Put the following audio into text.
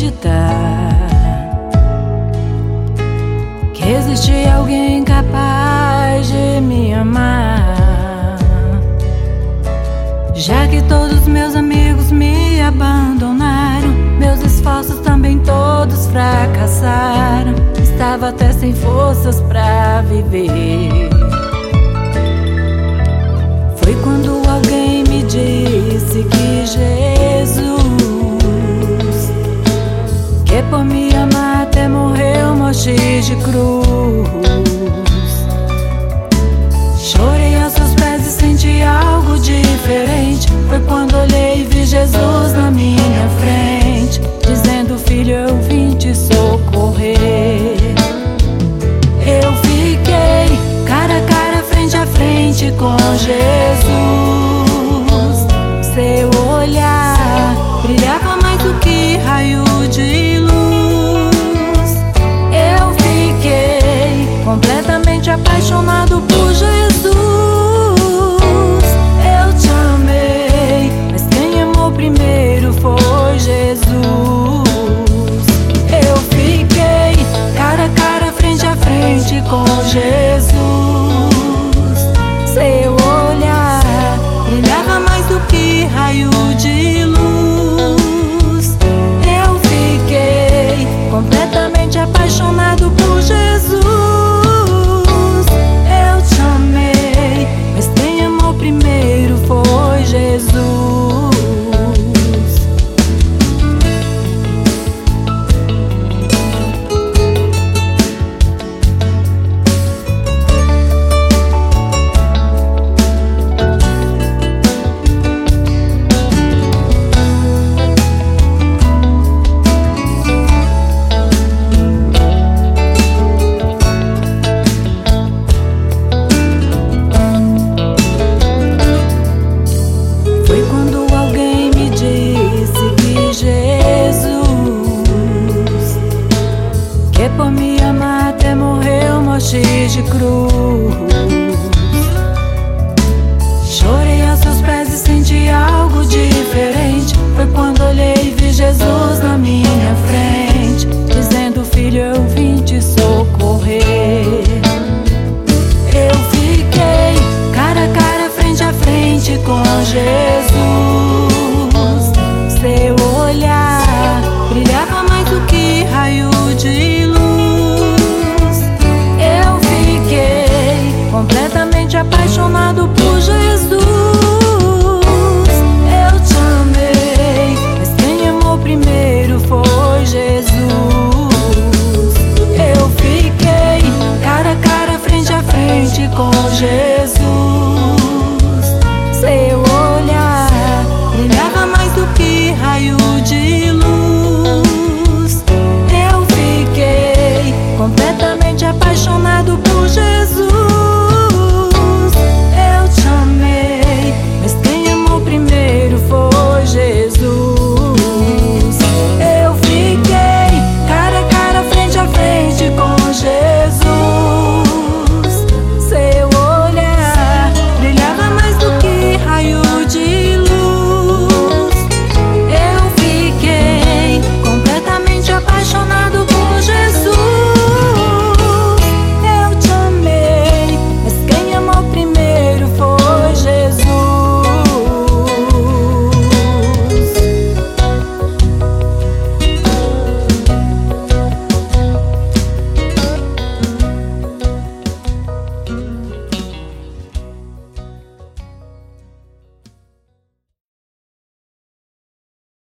acreditar que existe alguém capaz de me amar, já que todos meus amigos me abandonaram, meus esforços também todos fracassaram. Estava até sem forças pra viver. Foi quando alguém me disse que Jesus, que por me amar até morreu morte de cruz. Chorei aos seus pés e senti algo diferente. Foi quando olhei e vi Jesus na minha frente, dizendo: filho, eu vim te socorrer. Eu fiquei cara a cara, frente a frente com Jesus. Seu olhar brilhava mais do que raio de luz. Eu fiquei completamente apaixonado por Jesus. Eu te amei, mas quem amou primeiro foi Jesus. Eu fiquei cara a cara, frente a frente com Jesus. Seu olhar brilhava mais do que raio de luz. Eu fiquei completamente apaixonado por Jesus. Eu te amei, mas quem amou primeiro foi Jesus. Por me amar até morreu morte de cruz. Chorei aos seus pés e senti algo diferente. Foi quando olhei e vi Jesus na minha frente, dizendo: filho, eu vim te socorrer. Eu fiquei cara a cara, frente a frente com Jesus. Seu olhar brilhava mais do que raio de luz. Completamente apaixonado por Jesus. Eu te amei, mas quem amou primeiro foi Jesus. Eu fiquei cara a cara, frente a frente com Jesus.